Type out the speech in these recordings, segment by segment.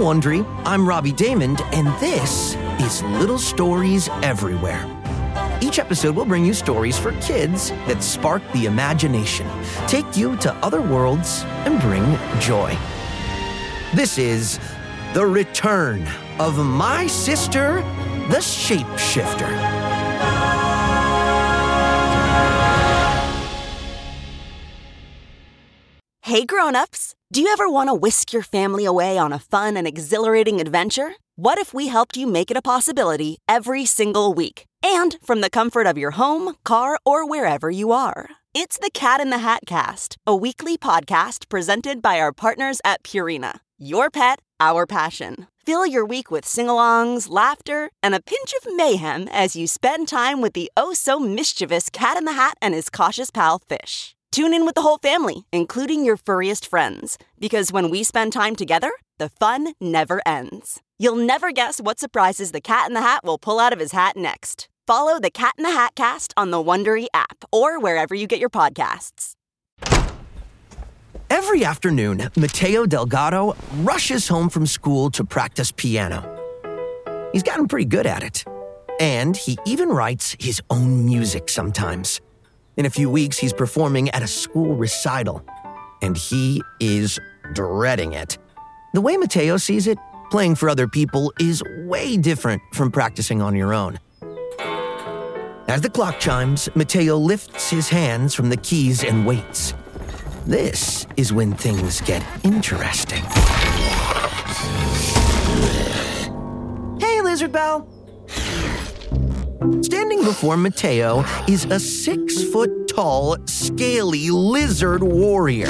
Wondery. I'm Robbie Damon, and this is Little Stories Everywhere. Each episode will bring you stories for kids that spark the imagination, take you to other worlds, and bring joy. This is The Return of My Sister, the Shapeshifter. Hey grown-ups, do you ever want to whisk your family away on a fun and exhilarating adventure? What if we helped you make it a possibility every single week, and from the comfort of your home, car, or wherever you are? It's the Cat in the Hat Cast, a weekly podcast presented by our partners at Purina. Your pet, our passion. Fill your week with sing-alongs, laughter, and a pinch of mayhem as you spend time with the oh-so-mischievous Cat in the Hat and his cautious pal, Fish. Tune in with the whole family, including your furriest friends, because when we spend time together, the fun never ends. You'll never guess what surprises the Cat in the Hat will pull out of his hat next. Follow the Cat in the Hat Cast on the Wondery app or wherever you get your podcasts. Every afternoon, Mateo Delgado rushes home from school to practice piano. He's gotten pretty good at it. And he even writes his own music sometimes. In a few weeks, he's performing at a school recital, and he is dreading it. The way Mateo sees it, playing for other people is way different from practicing on your own. As the clock chimes, Mateo lifts his hands from the keys and waits. This is when things get interesting. Hey, Lizard Bell! Standing before Mateo is a 6-foot-tall, scaly lizard warrior.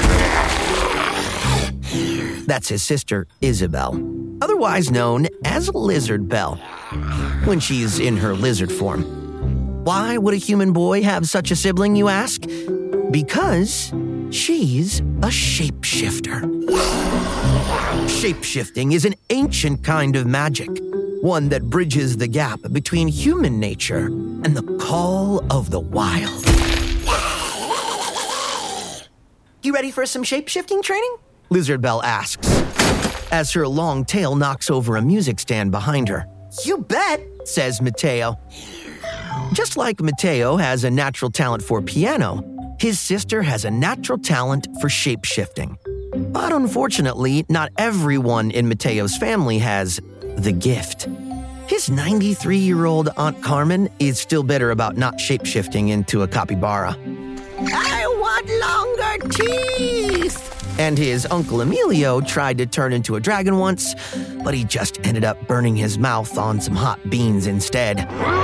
That's his sister, Isabel, otherwise known as Lizard Bell, when she's in her lizard form. Why would a human boy have such a sibling, you ask? Because she's a shapeshifter. Shapeshifting is an ancient kind of magic, one that bridges the gap between human nature and the call of the wild. You ready for some shape-shifting training? Lizard Bell asks, as her long tail knocks over a music stand behind her. You bet, says Mateo. Just like Mateo has a natural talent for piano, his sister has a natural talent for shape-shifting. But unfortunately, not everyone in Mateo's family has the gift. His 93-year-old Aunt Carmen is still bitter about not shape-shifting into a capybara. I want longer teeth! And his Uncle Emilio tried to turn into a dragon once, but he just ended up burning his mouth on some hot beans instead.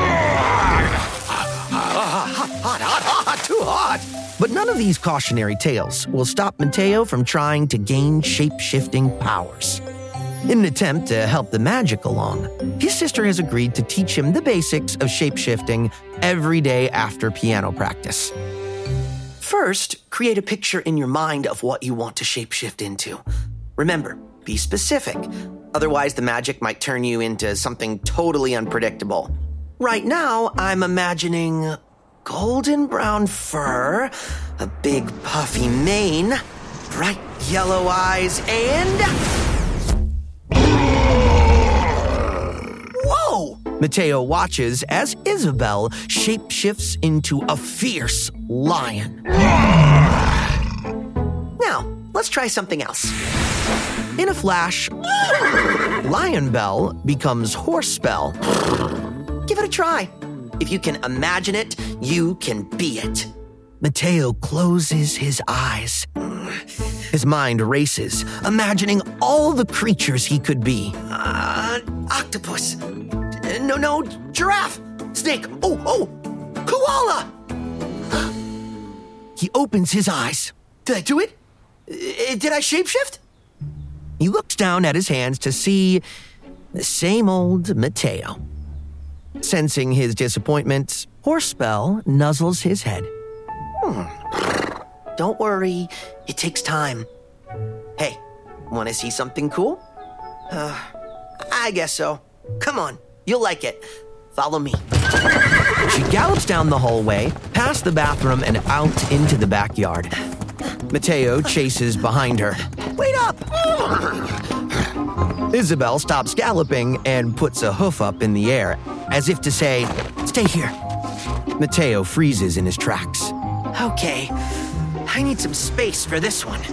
Hot, too hot! But none of these cautionary tales will stop Mateo from trying to gain shape-shifting powers. In an attempt to help the magic along, his sister has agreed to teach him the basics of shape-shifting every day after piano practice. First, create a picture in your mind of what you want to shape-shift into. Remember, be specific. Otherwise, the magic might turn you into something totally unpredictable. Right now, I'm imagining golden brown fur, a big puffy mane, bright yellow eyes, and... Whoa! Mateo watches as Isabel shapeshifts into a fierce lion. Now, let's try something else. In a flash, Lion Bell becomes Horse Bell. Give it a try. If you can imagine it, you can be it. Mateo closes his eyes. His mind races, imagining all the creatures he could be. Octopus. No, giraffe. Snake. Oh, koala. He opens his eyes. Did I do it? Did I shapeshift? He looks down at his hands to see the same old Mateo. Sensing his disappointment, Horsebell nuzzles his head. Don't worry, it takes time. Hey, want to see something cool? I guess so. Come on, you'll like it. Follow me. She gallops down the hallway, past the bathroom, and out into the backyard. Mateo chases behind her. Wait up! Isabel stops galloping and puts a hoof up in the air, as if to say, "Stay here." Mateo freezes in his tracks. Okay, I need some space for this one.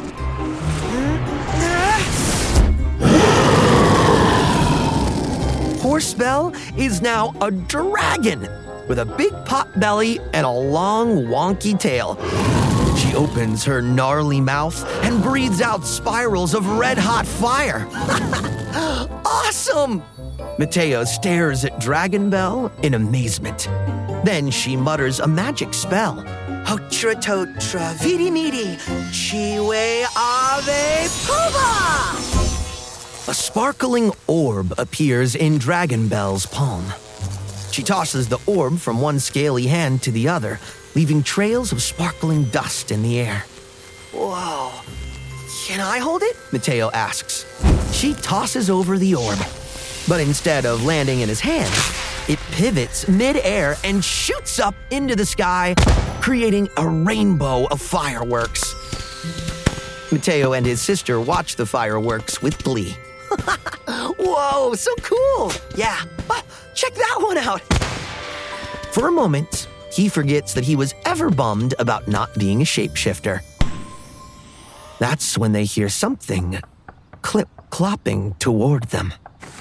Horsebell is now a dragon with a big pot belly and a long, wonky tail. She opens her gnarly mouth and breathes out spirals of red-hot fire. Awesome! Mateo stares at Dragonbell in amazement. Then she mutters a magic spell. Hotra-totra vidi-midi, chiwe ave puva! A sparkling orb appears in Dragonbell's palm. She tosses the orb from one scaly hand to the other, leaving trails of sparkling dust in the air. Whoa. Can I hold it? Mateo asks. She tosses over the orb, but instead of landing in his hand, it pivots mid-air and shoots up into the sky, creating a rainbow of fireworks. Mateo and his sister watch the fireworks with glee. Whoa, so cool! Yeah, check that one out! For a moment, he forgets that he was ever bummed about not being a shapeshifter. That's when they hear something clip-clopping toward them.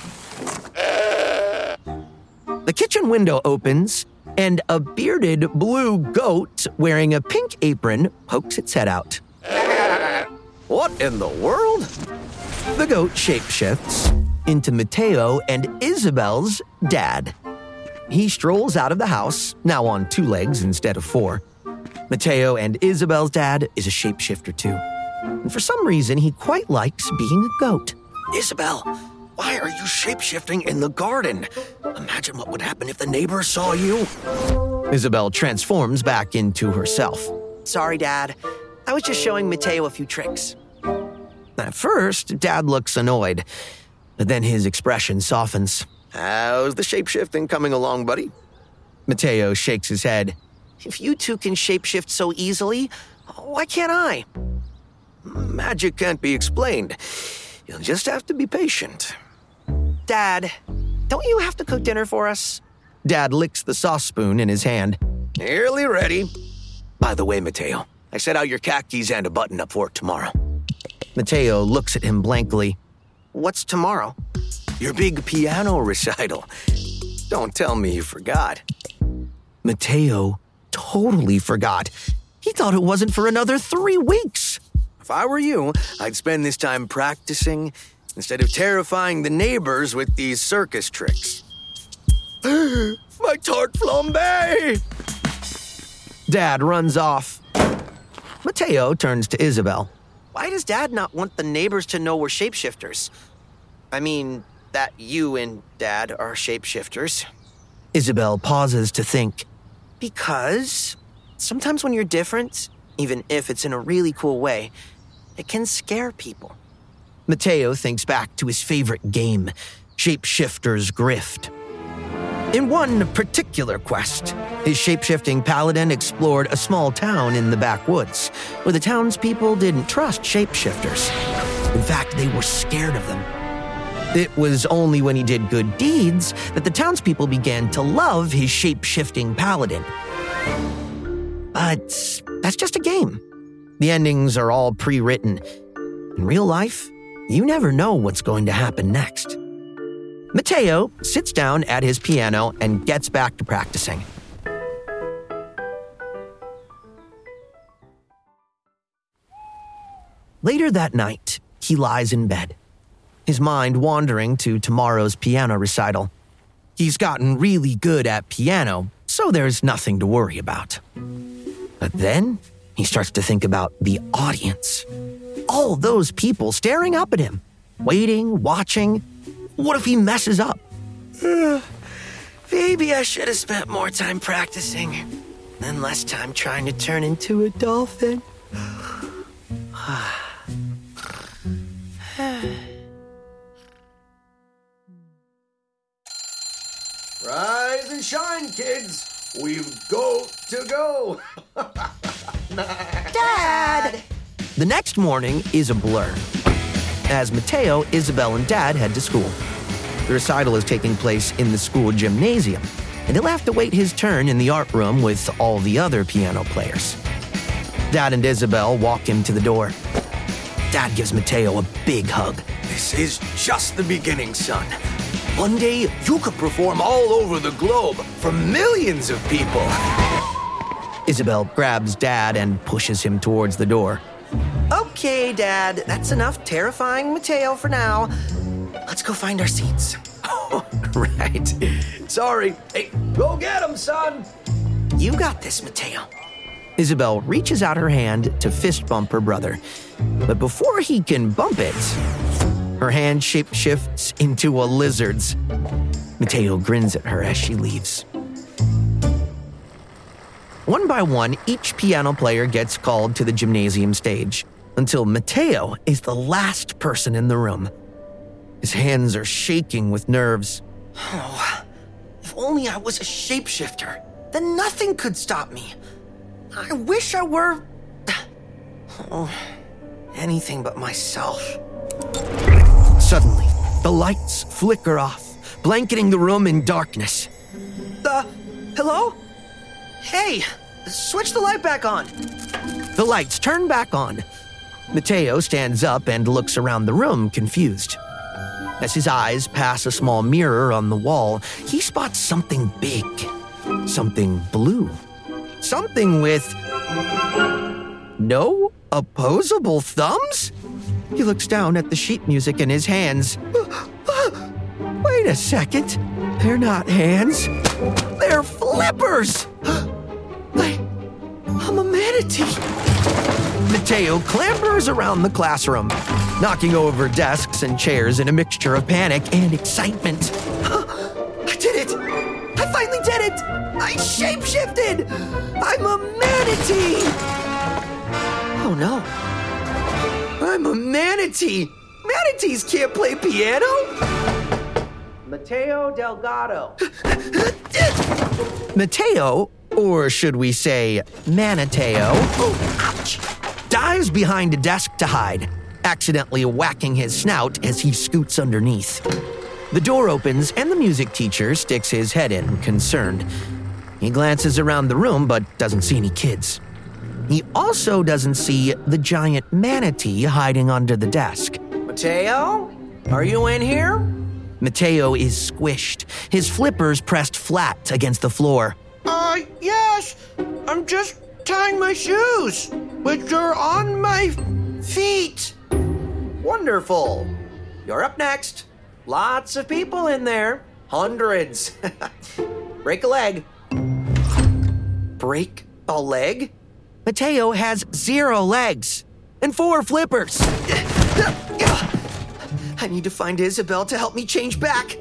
The kitchen window opens, and a bearded blue goat wearing a pink apron pokes its head out. What in the world? The goat shapeshifts into Mateo and Isabel's dad. He strolls out of the house, now on 2 legs instead of 4. Mateo and Isabel's dad is a shapeshifter too. And for some reason, he quite likes being a goat. Isabel, why are you shapeshifting in the garden? Imagine what would happen if the neighbors saw you. Isabel transforms back into herself. Sorry, Dad. I was just showing Mateo a few tricks. At first, Dad looks annoyed, but then his expression softens. How's the shapeshifting coming along, buddy? Mateo shakes his head. If you two can shapeshift so easily, why can't I? Magic can't be explained. You'll just have to be patient. Dad, don't you have to cook dinner for us? Dad licks the sauce spoon in his hand. Nearly ready. By the way, Mateo, I set out your khakis and a button-up for tomorrow. Mateo looks at him blankly. What's tomorrow? Your big piano recital. Don't tell me you forgot. Mateo totally forgot. He thought it wasn't for another 3 weeks. If I were you, I'd spend this time practicing instead of terrifying the neighbors with these circus tricks. My tart flambe! Dad runs off. Mateo turns to Isabel. Why does Dad not want the neighbors to know we're shapeshifters? I mean, that you and Dad are shapeshifters. Isabel pauses to think. Because sometimes when you're different, even if it's in a really cool way, it can scare people. Mateo thinks back to his favorite game, Shapeshifter's Grift. In one particular quest, his shapeshifting paladin explored a small town in the backwoods, where the townspeople didn't trust shapeshifters. In fact, they were scared of them. It was only when he did good deeds that the townspeople began to love his shape-shifting paladin. But that's just a game. The endings are all pre-written. In real life, you never know what's going to happen next. Mateo sits down at his piano and gets back to practicing. Later that night, he lies in bed, his mind wandering to tomorrow's piano recital. He's gotten really good at piano, so there's nothing to worry about. But then he starts to think about the audience. All those people staring up at him, waiting, watching. What if he messes up? Maybe I should have spent more time practicing and less time trying to turn into a dolphin. Rise and shine, kids. We've got to go. Dad! The next morning is a blur. as Mateo, Isabel, and Dad head to school. The recital is taking place in the school gymnasium, and he'll have to wait his turn in the art room with all the other piano players. Dad and Isabel walk him to the door. Dad gives Mateo a big hug. This is just the beginning, son. One day, you could perform all over the globe for millions of people. Isabel grabs Dad and pushes him towards the door. Okay, Dad, that's enough terrifying Mateo for now. Let's go find our seats. Oh, right. Sorry. Hey, go get him, son. You got this, Mateo. Isabel reaches out her hand to fist bump her brother. But before he can bump it, her hand shape-shifts into a lizard's. Mateo grins at her as she leaves. One by one, each piano player gets called to the gymnasium stage, until Mateo is the last person in the room. His hands are shaking with nerves. Oh, if only I was a shapeshifter, then nothing could stop me. I wish I were... anything but myself. Suddenly, the lights flicker off, blanketing the room in darkness. Hello? Hey, switch the light back on. The lights turn back on. Mateo stands up and looks around the room, confused. As his eyes pass a small mirror on the wall, he spots something big, something blue, something with no opposable thumbs? He looks down at the sheet music in his hands. Wait a second. They're not hands. They're flippers. I'm a manatee. Mateo clambers around the classroom, knocking over desks and chairs in a mixture of panic and excitement. I did it! I finally did it! I shapeshifted! I'm a manatee! Oh no. I'm a manatee! Manatees can't play piano! Mateo Delgado. Mateo, or should we say Manateo, dives behind a desk to hide, accidentally whacking his snout as he scoots underneath. The door opens and the music teacher sticks his head in, concerned. He glances around the room but doesn't see any kids. He also doesn't see the giant manatee hiding under the desk. Mateo? Are you in here? Mateo is squished, his flippers pressed flat against the floor. Yes. I'm just tying my shoes, which are on my feet. Wonderful. You're up next. Lots of people in there. Hundreds. Break a leg. Break a leg? Mateo has 0 legs and 4 flippers. I need to find Isabel to help me change back.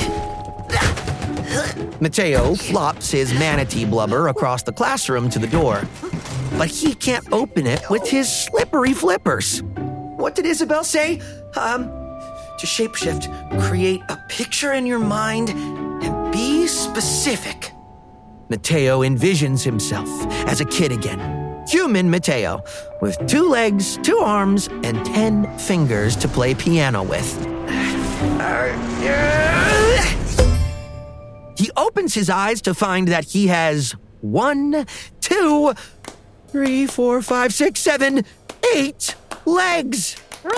Mateo flops his manatee blubber across the classroom to the door, but he can't open it with his slippery flippers. What did Isabel say? To shapeshift, create a picture in your mind and be specific. Mateo envisions himself as a kid again, human Mateo, with 2 legs, 2 arms, and 10 fingers to play piano with. He opens his eyes to find that he has 1, 2, 3, 4, 5, 6, 7, 8 legs.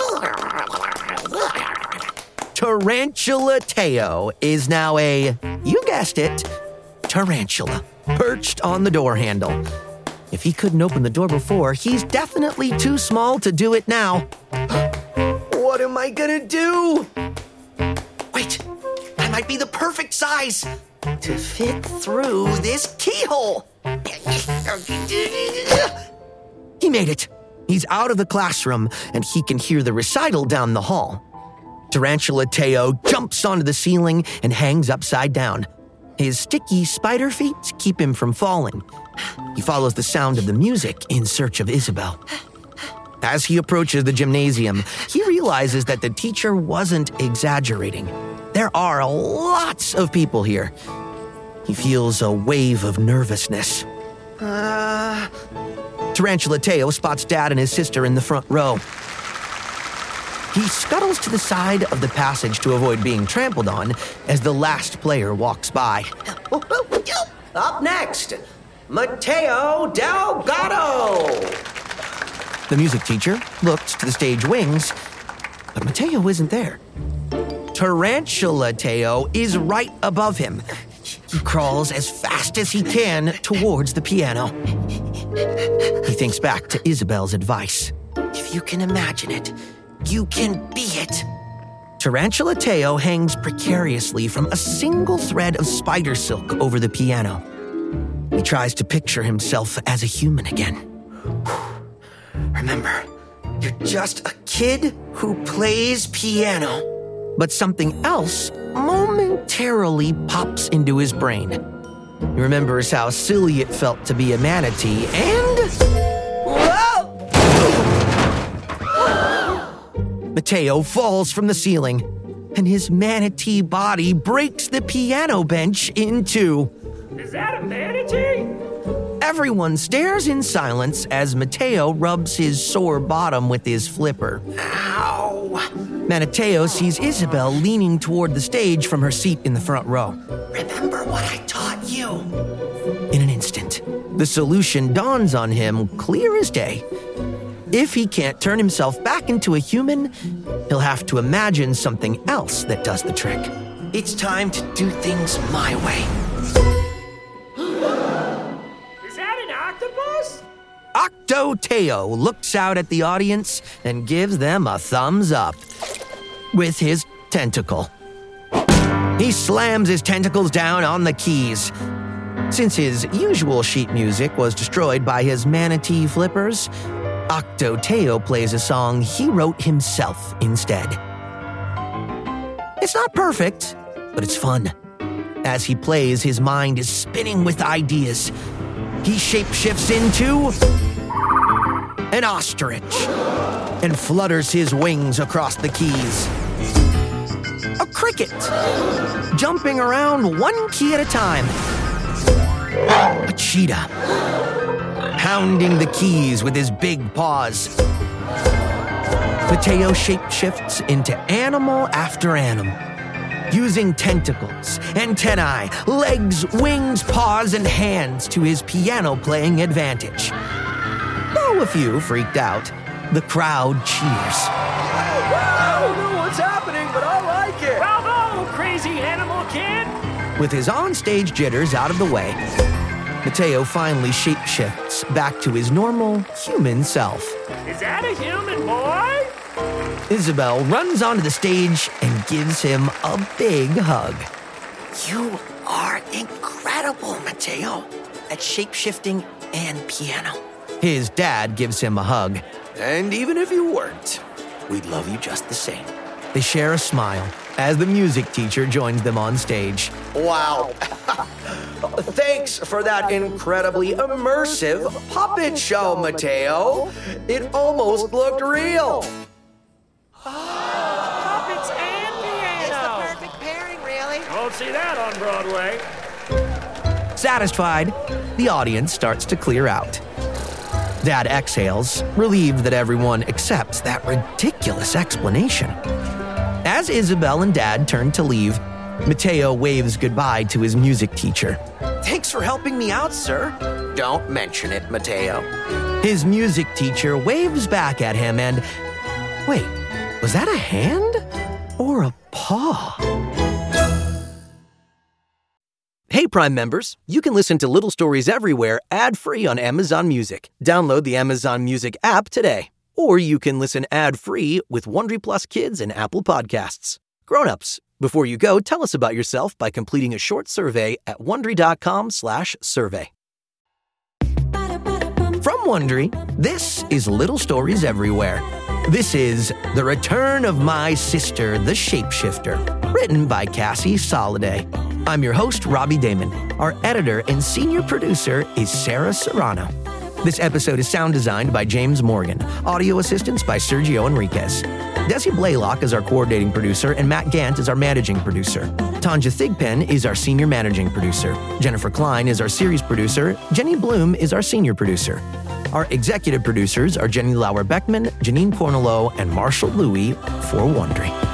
Tarantula Teo is now a, you guessed it, tarantula, perched on the door handle. If he couldn't open the door before, he's definitely too small to do it now. What am I gonna do? Wait, I might be the perfect size to fit through this keyhole. He made it. He's out of the classroom, and he can hear the recital down the hall. Tarantula Teo jumps onto the ceiling and hangs upside down. His sticky spider feet keep him from falling. He follows the sound of the music in search of Isabel. As he approaches the gymnasium, he realizes that the teacher wasn't exaggerating. There are lots of people here. He feels a wave of nervousness. Tarantula Teo spots Dad and his sister in the front row. He scuttles to the side of the passage to avoid being trampled on as the last player walks by. Up next, Mateo Delgado. The music teacher looks to the stage wings, but Mateo isn't there. Tarantula Teo is right above him. He crawls as fast as he can towards the piano. He thinks back to Isabel's advice. If you can imagine it, you can be it. Tarantula Teo hangs precariously from a single thread of spider silk over the piano. He tries to picture himself as a human again. Remember, you're just a kid who plays piano. But something else momentarily pops into his brain. He remembers how silly it felt to be a manatee and... Whoa! Mateo falls from the ceiling, and his manatee body breaks the piano bench in two. Is that a manatee? Everyone stares in silence as Mateo rubs his sore bottom with his flipper. Ow! Mateo sees Isabel leaning toward the stage from her seat in the front row. Remember what I taught you. In an instant, the solution dawns on him clear as day. If he can't turn himself back into a human, he'll have to imagine something else that does the trick. It's time to do things my way. Is that an octopus? Octoteo looks out at the audience and gives them a thumbs up with his tentacle. He slams his tentacles down on the keys. Since his usual sheet music was destroyed by his manatee flippers, Octoteo plays a song he wrote himself instead. It's not perfect, but it's fun. As he plays, his mind is spinning with ideas. He shapeshifts into an ostrich and flutters his wings across the keys. A cricket, jumping around one key at a time. A cheetah, pounding the keys with his big paws. Mateo shapeshifts into animal after animal, using tentacles, antennae, legs, wings, paws, and hands to his piano-playing advantage. Though a few freaked out, the crowd cheers. I don't know what's happening, but I like it. Bravo, crazy animal kid! With his on-stage jitters out of the way, Mateo finally shapeshifts back to his normal, human self. Is that a human boy? Isabel runs onto the stage and gives him a big hug. You are incredible, Mateo, at shapeshifting and piano. His dad gives him a hug. And even if you weren't, we'd love you just the same. They share a smile as the music teacher joins them on stage. Wow. Thanks for that incredibly immersive puppet show, Mateo. It almost looked real. Puppets and piano! Perfect pairing, really. Won't see that on Broadway. Satisfied, the audience starts to clear out. Dad exhales, relieved that everyone accepts that ridiculous explanation. As Isabel and Dad turn to leave, Mateo waves goodbye to his music teacher. Thanks for helping me out, sir. Don't mention it, Mateo. His music teacher waves back at him and... Wait, was that a hand or a paw? Hey, Prime members, you can listen to Little Stories Everywhere ad-free on Amazon Music. Download the Amazon Music app today. Or you can listen ad-free with Wondery Plus Kids and Apple Podcasts. Grown-ups, before you go, tell us about yourself by completing a short survey at Wondery.com/survey. From Wondery, this is Little Stories Everywhere. This is The Return of My Sister, the Shapeshifter, written by Cassie Soliday. I'm your host, Robbie Damon. Our editor and senior producer is Sarah Serrano. This episode is sound designed by James Morgan, audio assistance by Sergio Enriquez. Desi Blaylock is our coordinating producer, and Matt Gant is our managing producer. Tanja Thigpen is our senior managing producer. Jennifer Klein is our series producer. Jenny Bloom is our senior producer. Our executive producers are Jenny Lauer-Beckman, Janine Cornello, and Marshall Louis for Wondery.